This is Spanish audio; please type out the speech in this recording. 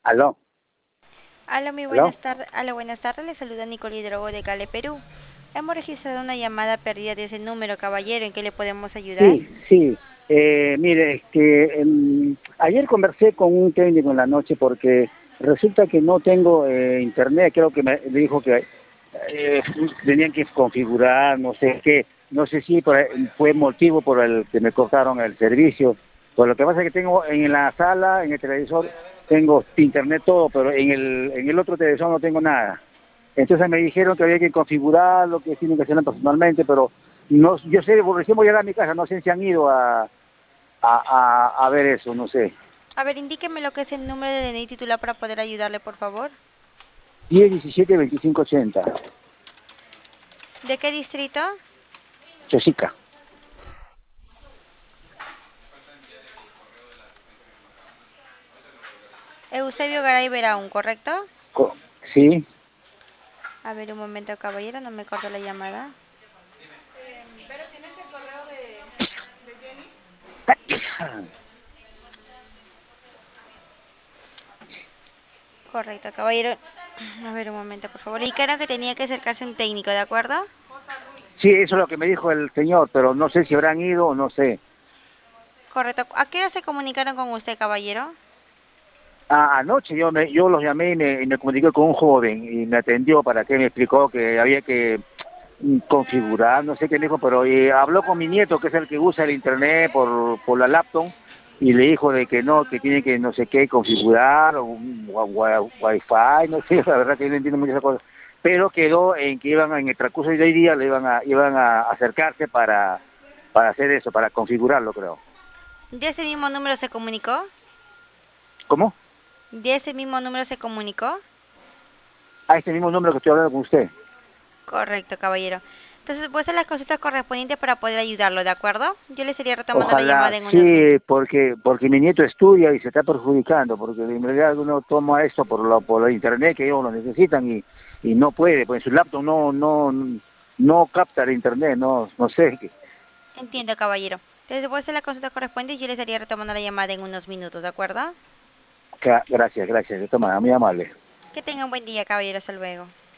Aló, Hola, muy aló. buenas tardes. Hola, buenas tardes. Le saluda Nicole Drogo de Cali, Perú. Hemos registrado una llamada perdida de ese número, caballero. ¿En qué le podemos ayudar? Sí, sí. Mire, ayer conversé con un técnico en la noche porque resulta que no tengo internet. Creo que me dijo que eh, tenían que configurar, no sé qué. No sé si fue motivo por el que me cortaron el servicio. Pues lo que pasa es que tengo en la sala, en el televisor, tengo internet todo, pero en el otro televisor no tengo nada. Entonces me dijeron que había que configurarlo, que tienen que hacerlo personalmente, pero no, yo sé, porque recién voy a llegar a mi casa, no sé si han ido a ver eso, no sé. A ver, indíqueme lo que es el número de DNI titular para poder ayudarle, por favor. 10 17 25 80. ¿De qué distrito? Chosica. Eusebio Garay Veraún, ¿correcto? Sí. A ver, un momento, caballero. No me corte la llamada. Correcto, caballero. A ver, un momento, por favor. Y creo que tenía que acercarse un técnico, ¿de acuerdo? Sí, eso es lo que me dijo el señor, pero no sé si habrán ido o no sé. Correcto. ¿A qué hora se comunicaron con usted, caballero? Anoche yo los llamé y me comuniqué con un joven y me atendió para que me explicó que había que configurar, no sé qué me dijo, pero habló con mi nieto, que es el que usa el internet por la laptop, y le dijo de que no, que tiene que no sé qué configurar, o un wifi, no sé, la verdad que yo no entiendo muchas cosas, pero quedó en que iban en el transcurso de hoy día, iban a acercarse para hacer eso, para configurarlo, creo. ¿De ese mismo número se comunicó? ¿Cómo? ¿De ese mismo número se comunicó? A este mismo número que estoy hablando con usted. Correcto, caballero. Entonces, voy a hacer las consultas correspondientes para poder ayudarlo, ¿de acuerdo? Yo le estaría retomando la Ojalá llamada en unos sí, minutos. porque mi nieto estudia y se está perjudicando, porque en realidad uno toma esto por la internet que ellos lo necesitan y no puede, pues su laptop no capta el internet, no sé. Entiendo, caballero. Entonces, voy a hacer las consultas correspondientes y yo le estaría retomando la llamada en unos minutos, ¿de acuerdo? Gracias, gracias, de toma, muy amable. Que tenga un buen día, caballero. Hasta luego.